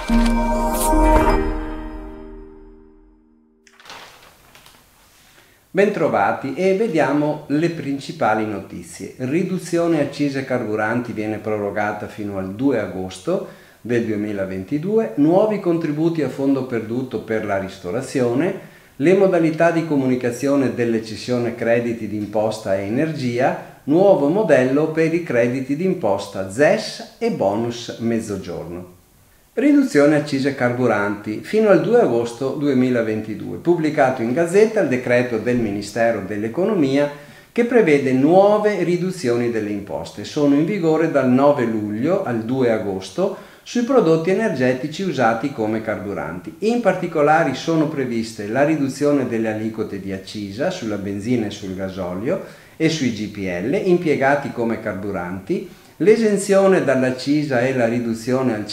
Bentrovati e vediamo le principali notizie. Riduzione accise carburanti viene prorogata fino al 2 agosto del 2022, nuovi contributi a fondo perduto per la ristorazione, le modalità di comunicazione delle cessioni crediti d'imposta e energia, nuovo modello per i crediti d'imposta ZES e bonus mezzogiorno. Riduzione accise carburanti fino al 2 agosto 2022, pubblicato in Gazzetta il decreto del Ministero dell'Economia che prevede nuove riduzioni delle imposte. Sono in vigore dal 9 luglio al 2 agosto sui prodotti energetici usati come carburanti. In particolare sono previste la riduzione delle aliquote di accisa sulla benzina e sul gasolio e sui GPL impiegati come carburanti, l'esenzione dall'accisa e la riduzione al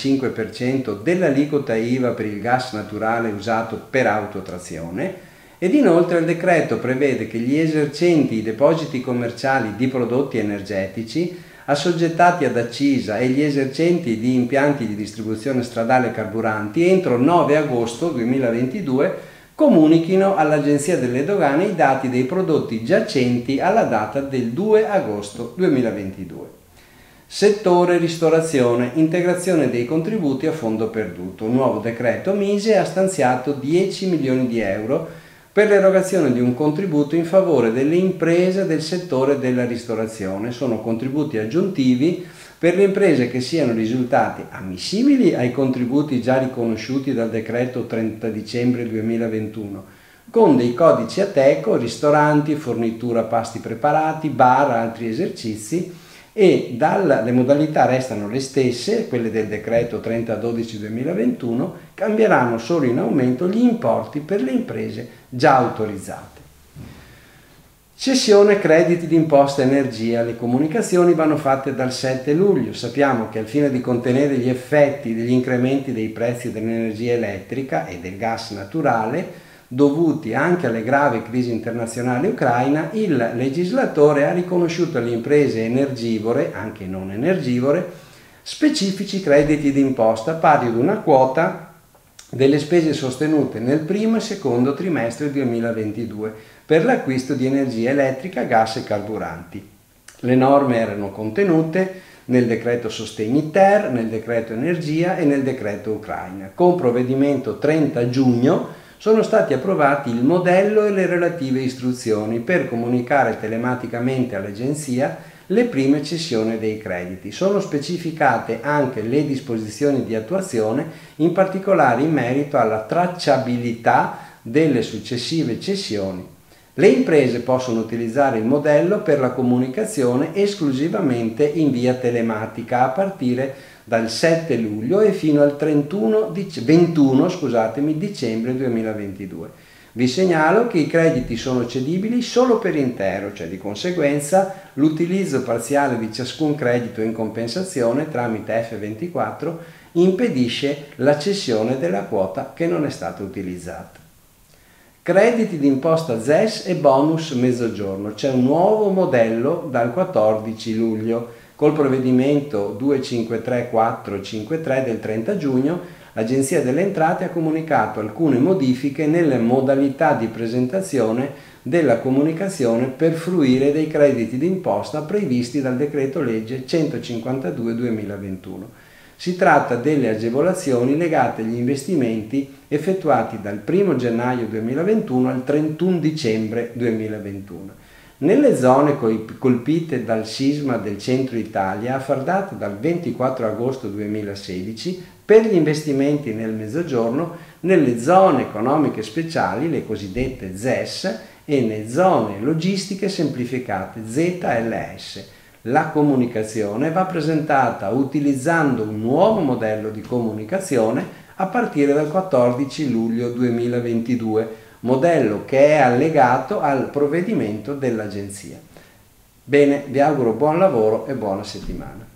5% dell'aliquota IVA per il gas naturale usato per autotrazione ed inoltre il decreto prevede che gli esercenti i depositi commerciali di prodotti energetici assoggettati ad accisa e gli esercenti di impianti di distribuzione stradale carburanti entro il 9 agosto 2022 comunichino all'Agenzia delle Dogane i dati dei prodotti giacenti alla data del 2 agosto 2022. Settore ristorazione, integrazione dei contributi a fondo perduto. Un nuovo decreto Mise ha stanziato 10 milioni di euro per l'erogazione di un contributo in favore delle imprese del settore della ristorazione. Sono contributi aggiuntivi per le imprese che siano risultati ammissibili ai contributi già riconosciuti dal decreto 30 dicembre 2021, con dei codici Ateco, ristoranti, fornitura pasti preparati, bar, altri esercizi, e le modalità restano le stesse, quelle del decreto 30/12/2021, cambieranno solo in aumento gli importi per le imprese già autorizzate. Cessione crediti d'imposta energia. Le comunicazioni vanno fatte dal 7 luglio. Sappiamo che al fine di contenere gli effetti degli incrementi dei prezzi dell'energia elettrica e del gas naturale, dovuti anche alle gravi crisi internazionali ucraina, il legislatore ha riconosciuto alle imprese energivore, anche non energivore, specifici crediti d'imposta pari ad una quota delle spese sostenute nel primo e secondo trimestre 2022 per l'acquisto di energia elettrica, gas e carburanti. Le norme erano contenute nel decreto Sostegni Ter, nel decreto Energia e nel decreto Ucraina. Con provvedimento 30 giugno sono stati approvati il modello e le relative istruzioni per comunicare telematicamente all'Agenzia le prime cessioni dei crediti. Sono specificate anche le disposizioni di attuazione, in particolare in merito alla tracciabilità delle successive cessioni. Le imprese possono utilizzare il modello per la comunicazione esclusivamente in via telematica a partire dal 7 luglio e fino al 21 dicembre 2022. Vi segnalo che i crediti sono cedibili solo per intero, cioè di conseguenza l'utilizzo parziale di ciascun credito in compensazione tramite F24 impedisce la cessione della quota che non è stata utilizzata. Crediti d'imposta ZES e bonus mezzogiorno. C'è un nuovo modello dal 14 luglio. Col provvedimento 253453 del 30 giugno, l'Agenzia delle Entrate ha comunicato alcune modifiche nelle modalità di presentazione della comunicazione per fruire dei crediti d'imposta previsti dal decreto legge 152/2021. Si tratta delle agevolazioni legate agli investimenti effettuati dal 1 gennaio 2021 al 31 dicembre 2021. Nelle zone colpite dal sisma del centro Italia, a far data dal 24 agosto 2016, per gli investimenti nel Mezzogiorno, nelle zone economiche speciali, le cosiddette ZES, e nelle zone logistiche semplificate, ZLS. La comunicazione va presentata utilizzando un nuovo modello di comunicazione a partire dal 14 luglio 2022, modello che è allegato al provvedimento dell'Agenzia. Bene, vi auguro buon lavoro e buona settimana.